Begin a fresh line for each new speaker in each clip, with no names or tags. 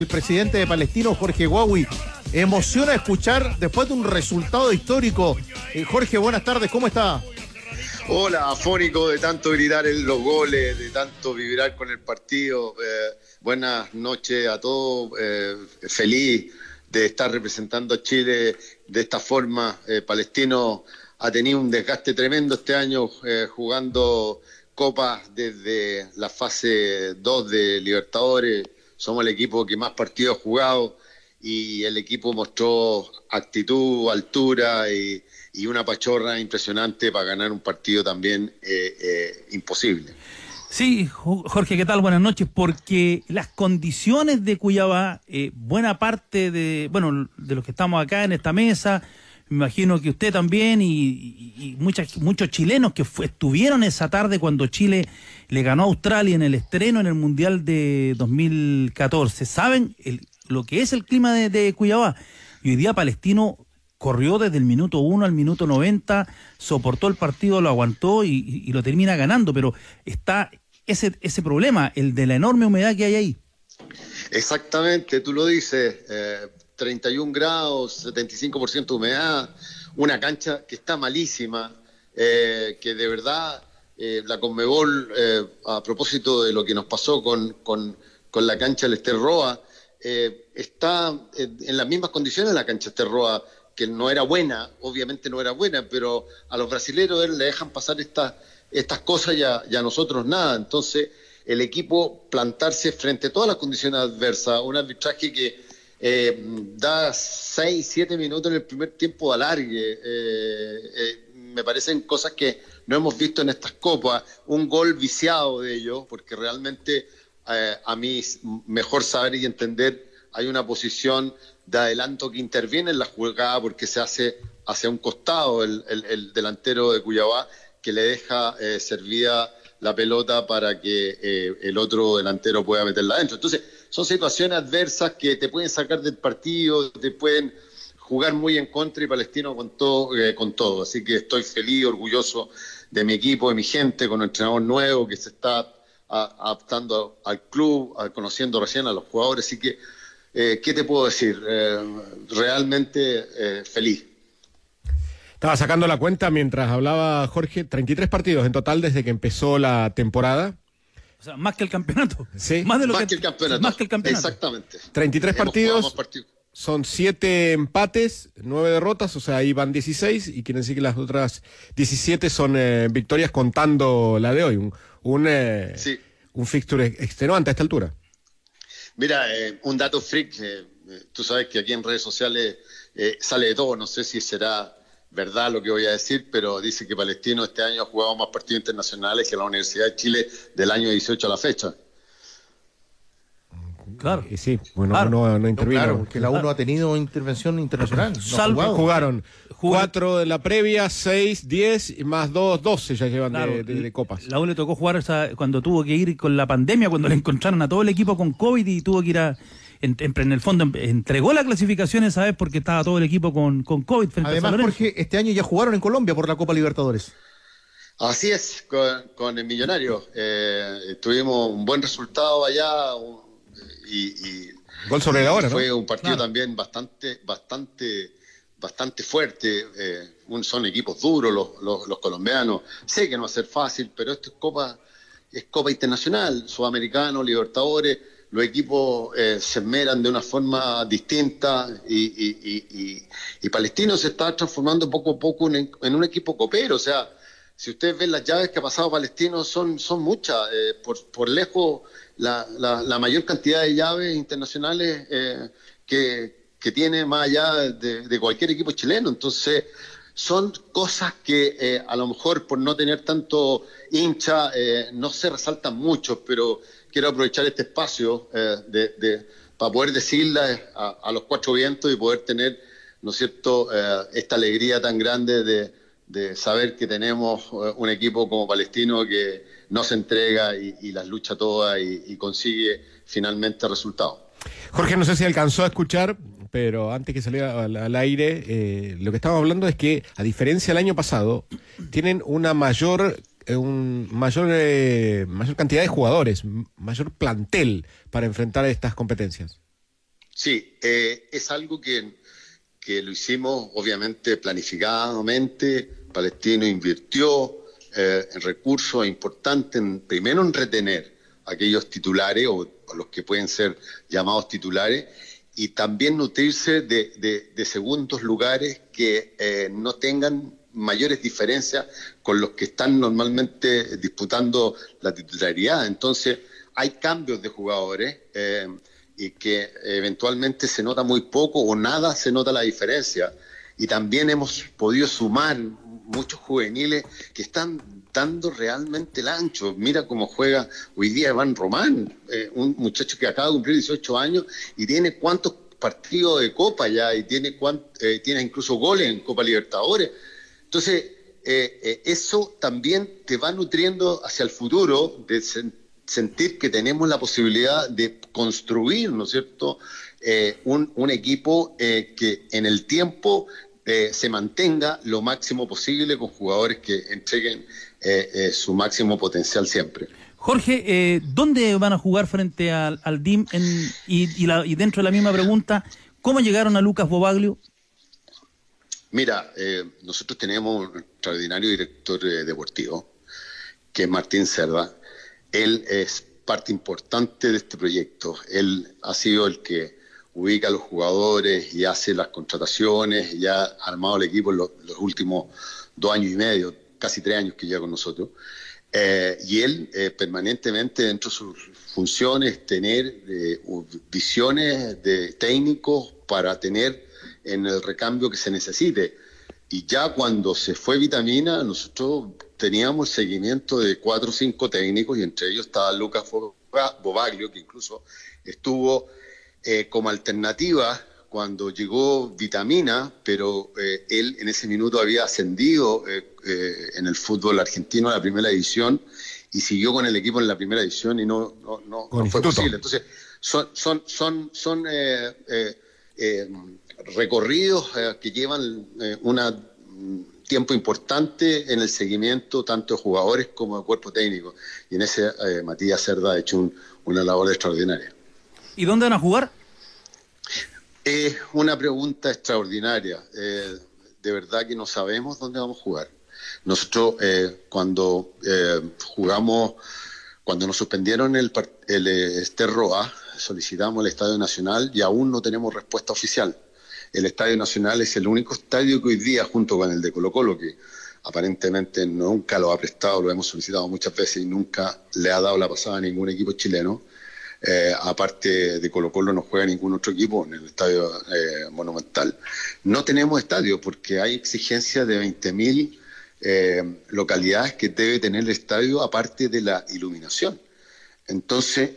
El presidente de Palestino, Jorge Huawi, emociona escuchar después de un resultado histórico. Jorge, buenas tardes, ¿cómo está?
Hola, afónico de tanto gritar en los goles, de tanto vibrar con el partido. Buenas noches a todos, feliz de estar representando a Chile de esta forma. Palestino ha tenido un desgaste tremendo este año jugando copas desde la fase 2 de Libertadores. Somos el equipo que más partidos ha jugado y el equipo mostró actitud, altura y una pachorra impresionante para ganar un partido también imposible.
Sí, Jorge, ¿qué tal? Buenas noches. Porque las condiciones de Cuiabá, buena parte de los que estamos acá en esta mesa, me imagino que usted también y muchos chilenos que estuvieron esa tarde cuando Chile le ganó a Australia en el estreno en el Mundial de 2014. ¿Saben lo que es el clima de Cuiabá? Y hoy día Palestino corrió desde el minuto 1 al minuto 90, soportó el partido, lo aguantó y lo termina ganando, pero está ese problema, el de la enorme humedad que hay ahí.
Exactamente, tú lo dices, 31 grados, 75% de humedad, una cancha que está malísima, que de verdad la Conmebol, a propósito de lo que nos pasó con la cancha del Ester Roa, está en las mismas condiciones la cancha Ester Roa, que no era buena, obviamente no era buena, pero a los brasileños le dejan pasar estas cosas y a nosotros nada. Entonces el equipo plantarse frente a todas las condiciones adversas, un arbitraje que da 6-7 minutos en el primer tiempo de alargue, me parecen cosas que no hemos visto en estas copas, un gol viciado de ellos, porque realmente a mí mejor saber y entender, hay una posición de adelanto que interviene en la jugada porque se hace hacia un costado el delantero de Cuiabá, que le deja servida la pelota para que el otro delantero pueda meterla adentro. Entonces son situaciones adversas que te pueden sacar del partido, te pueden jugar muy en contra, y Palestino con todo. Así que estoy feliz, orgulloso de mi equipo, de mi gente, con un entrenador nuevo que se está adaptando al club, conociendo recién a los jugadores. Así que, ¿qué te puedo decir? Realmente feliz.
Estaba sacando la cuenta mientras hablaba Jorge, 33 partidos en total desde que empezó la temporada.
O sea, más que el campeonato.
Sí.
Más que el campeonato.
Más que el campeonato.
Exactamente.
33 partidos, son 7 empates, 9 derrotas, o sea, ahí van 16, y quieren decir que las otras 17 son victorias contando la de hoy. Un fixture extenuante a esta altura.
Mira, un dato freak, tú sabes que aquí en redes sociales sale de todo, no sé si será verdad lo que voy a decir, pero dice que Palestino este año ha jugado más partidos internacionales que la Universidad de Chile del año 18 a la fecha.
Claro.
Y sí, bueno, claro. no intervino.
Claro, porque la U no ha tenido intervención internacional.
Jugaron 4 de la previa, 6, 10 y más 2, 12 ya llevan de copas.
La U le tocó jugar cuando tuvo que ir con la pandemia, cuando le encontraron a todo el equipo con COVID y tuvo que ir en el fondo entregó la clasificación esa vez porque estaba todo el equipo con COVID frente a San Lorenzo.
Jorge, este año ya jugaron en Colombia por la Copa Libertadores.
Así es, con el Millonario. Tuvimos un buen resultado allá y
gol sobre la hora,
fue,
¿no?
Un partido también bastante fuerte. Son equipos duros los colombianos. Sé que no va a ser fácil, pero esto es Copa Internacional, Sudamericano, Libertadores. Los equipos se esmeran de una forma distinta y Palestino se está transformando poco a poco en un equipo copero. O sea, si ustedes ven las llaves que ha pasado Palestino, son muchas. Por lejos, la mayor cantidad de llaves internacionales que tiene más allá de cualquier equipo chileno. Entonces, son cosas que a lo mejor por no tener tanto hincha no se resaltan mucho, pero quiero aprovechar este espacio para poder decirle a los cuatro vientos y poder tener, ¿no es cierto?, esta alegría tan grande de saber que tenemos un equipo como Palestino que no se entrega y las lucha todas y consigue finalmente resultados.
Jorge, no sé si alcanzó a escuchar, pero antes que saliera al aire, lo que estamos hablando es que, a diferencia del año pasado, tienen una mayor cantidad de jugadores, mayor plantel para enfrentar estas competencias.
Sí, es algo que lo hicimos obviamente planificadamente. Palestino invirtió en recursos importantes, primero en retener aquellos titulares o los que pueden ser llamados titulares, y también nutrirse de segundos lugares que no tengan mayores diferencias con los que están normalmente disputando la titularidad. Entonces hay cambios de jugadores y que eventualmente se nota muy poco o nada se nota la diferencia, y también hemos podido sumar muchos juveniles que están dando realmente el ancho. Mira cómo juega hoy día Iván Román, un muchacho que acaba de cumplir 18 años y tiene cuántos partidos de Copa ya, y tiene incluso goles en Copa Libertadores. Entonces, eso también te va nutriendo hacia el futuro, de sentir que tenemos la posibilidad de construir, ¿no es cierto?, un equipo que en el tiempo se mantenga lo máximo posible, con jugadores que entreguen su máximo potencial siempre.
Jorge, ¿dónde van a jugar frente al DIM? Y dentro de la misma pregunta, ¿cómo llegaron a Lucas Bobaglio?
Mira, nosotros tenemos un extraordinario director deportivo, que es Martín Cerda. Él es parte importante de este proyecto. Él ha sido el que ubica a los jugadores y hace las contrataciones, y ha armado el equipo en los últimos 2 años y medio, casi 3 años que lleva con nosotros. Y él permanentemente, dentro de sus funciones, tener visiones de técnicos para tener en el recambio que se necesite. Y ya cuando se fue Vitamina, nosotros teníamos el seguimiento de 4 o 5 técnicos, y entre ellos estaba Lucas Bobaglio, que incluso estuvo como alternativa cuando llegó Vitamina, pero él en ese minuto había ascendido en el fútbol argentino a la primera división y siguió con el equipo en la primera división, y no fue posible. Entonces son recorridos que llevan un tiempo importante en el seguimiento tanto de jugadores como de cuerpo técnico, y en ese Matías Cerda ha hecho una labor extraordinaria.
¿Y dónde van a jugar?
Es una pregunta extraordinaria. De verdad que no sabemos dónde vamos a jugar. Nosotros cuando nos suspendieron el Esterro A, solicitamos el Estadio Nacional y aún no tenemos respuesta oficial. El Estadio Nacional es el único estadio que hoy día, junto con el de Colo-Colo, que aparentemente nunca lo ha prestado, lo hemos solicitado muchas veces y nunca le ha dado la pasada a ningún equipo chileno. Aparte de Colo-Colo no juega ningún otro equipo en el Estadio Monumental. No tenemos estadio porque hay exigencias de 20.000 localidades que debe tener el estadio, aparte de la iluminación. Entonces,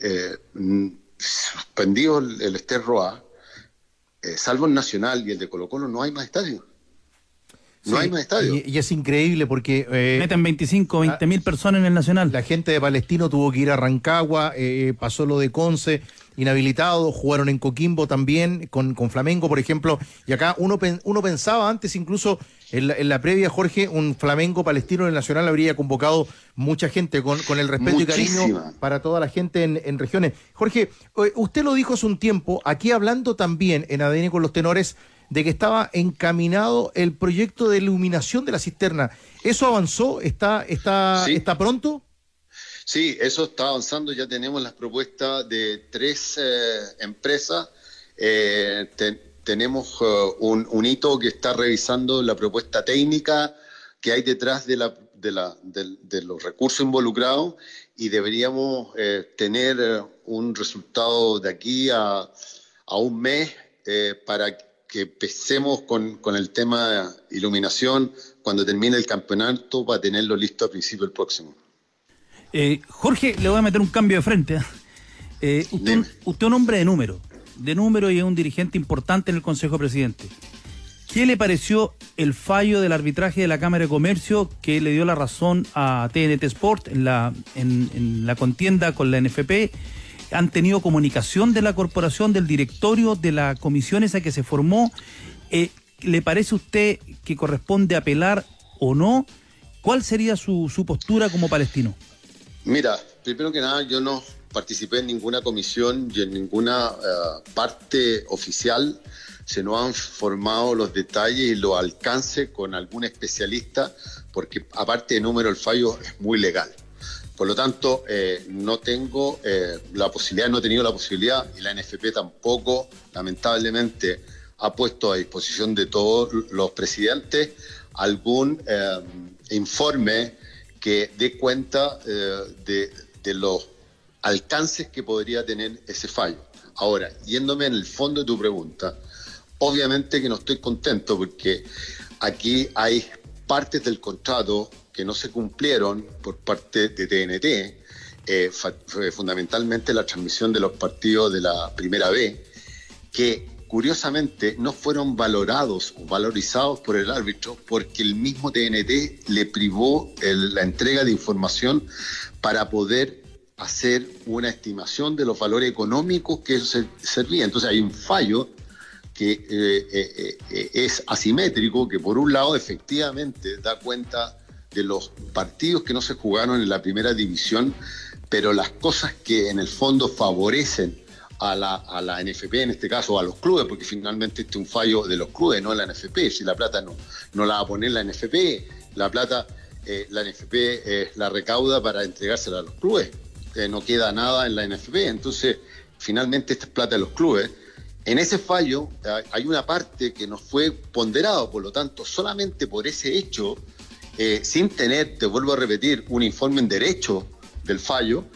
suspendido el Esterro A, salvo el Nacional y el de Colo-Colo, no hay más estadio. No hay más estadio.
Y es increíble porque...
meten 20.000 personas en el Nacional.
La gente de Palestino tuvo que ir a Rancagua, pasó lo de Conce, inhabilitado, jugaron en Coquimbo también, con Flamengo, por ejemplo. Y acá uno pensaba antes, incluso en la previa, Jorge, un Flamengo Palestino en el Nacional habría convocado mucha gente con el respeto y cariño para toda la gente en regiones. Jorge, usted lo dijo hace un tiempo, aquí hablando también en ADN con los Tenores, de que estaba encaminado el proyecto de iluminación de la cisterna. ¿Eso avanzó? ¿Está pronto?
Sí, eso está avanzando. Ya tenemos las propuestas de 3 empresas. Tenemos un hito que está revisando la propuesta técnica que hay detrás de los recursos involucrados, y deberíamos tener un resultado de aquí a un mes para que empecemos con el tema de iluminación cuando termine el campeonato, para tenerlo listo a principio del próximo.
Jorge, le voy a meter un cambio de frente. Usted es un hombre de número y es un dirigente importante en el Consejo de Presidentes. ¿Qué le pareció el fallo del arbitraje de la Cámara de Comercio que le dio la razón a TNT Sport en la contienda con la NFP? ¿Han tenido comunicación de la corporación, del directorio, de la comisión esa que se formó? ¿Le parece a usted que corresponde apelar o no? ¿Cuál sería su postura como palestino?
Mira, primero que nada, yo no participé en ninguna comisión y en ninguna parte oficial se nos han formado los detalles y los alcances con algún especialista, porque aparte de número el fallo es muy legal. Por lo tanto, no tengo la posibilidad, no he tenido la posibilidad, y la NFP tampoco, lamentablemente, ha puesto a disposición de todos los presidentes algún informe que dé cuenta de los alcances que podría tener ese fallo. Ahora, yéndome en el fondo de tu pregunta, obviamente que no estoy contento porque aquí hay partes del contrato que no se cumplieron por parte de TNT, fundamentalmente la transmisión de los partidos de la Primera B, que curiosamente no fueron valorados o valorizados por el árbitro porque el mismo TNT le privó la entrega de información para poder hacer una estimación de los valores económicos que eso servía. Entonces hay un fallo que es asimétrico, que por un lado efectivamente da cuenta de los partidos que no se jugaron en la primera división, pero las cosas que en el fondo favorecen a la NFP, en este caso a los clubes, porque finalmente este es un fallo de los clubes, no de la NFP. Si la plata no la va a poner la NFP, la plata la NFP la recauda para entregársela a los clubes. No queda nada en la NFP, entonces finalmente esta es plata de los clubes. En ese fallo hay una parte que no fue ponderado, por lo tanto, solamente por ese hecho, sin tener, te vuelvo a repetir, un informe en derecho del fallo,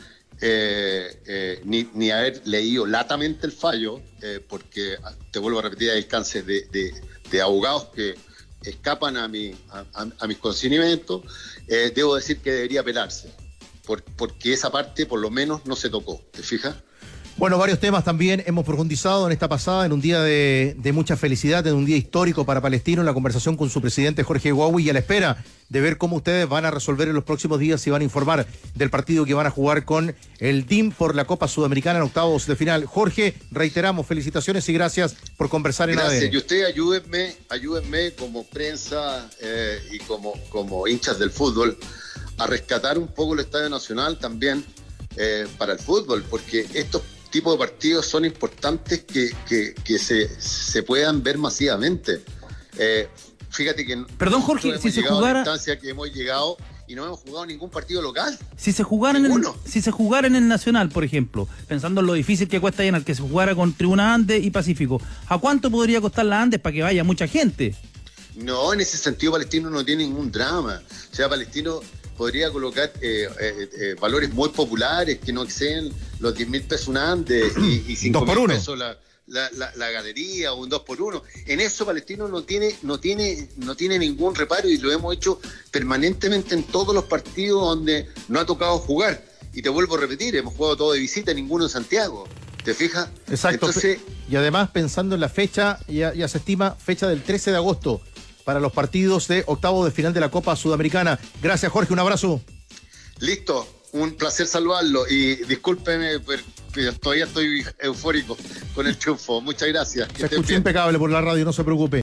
ni haber leído latamente el fallo, porque, te vuelvo a repetir, hay alcances de abogados que escapan a mis conocimientos, debo decir que debería apelarse, porque esa parte por lo menos no se tocó, ¿te fijas?
Bueno, varios temas también hemos profundizado en esta pasada, en un día de mucha felicidad, en un día histórico para Palestino, en la conversación con su presidente Jorge Guawi, y a la espera de ver cómo ustedes van a resolver en los próximos días y van a informar del partido que van a jugar con el DIM por la Copa Sudamericana en octavos de final. Jorge, reiteramos, felicitaciones y gracias por conversar en ADN.
Gracias, y usted ayúdenme como prensa y como hinchas del fútbol a rescatar un poco el Estadio Nacional también para el fútbol, porque estos tipos de partidos son importantes que se puedan ver masivamente. Fíjate que
perdón, Jorge, si se jugara
a la instancia que hemos llegado y no hemos jugado ningún partido local.
Si se jugara en el Nacional, por ejemplo, pensando en lo difícil que cuesta llenar, que se jugara con Tribuna Andes y Pacífico, ¿a cuánto podría costar la Andes para que vaya mucha gente?
No, en ese sentido Palestino no tiene ningún drama. O sea, Palestino podría colocar valores muy populares que no exceden los 10.000 pesos un Andes y 5.000 pesos la galería, o un 2x1. En eso Palestino no tiene ningún reparo, y lo hemos hecho permanentemente en todos los partidos donde no ha tocado jugar. Y te vuelvo a repetir, hemos jugado todo de visita, ninguno en Santiago. ¿Te fijas?
Exacto. Entonces, y además, pensando en la fecha, ya se estima fecha del 13 de agosto para los partidos de octavo de final de la Copa Sudamericana. Gracias, Jorge, un abrazo.
Listo, un placer saludarlo, y discúlpeme, pero todavía estoy eufórico con el triunfo. Muchas gracias.
Se escucha impecable por la radio, no se preocupe.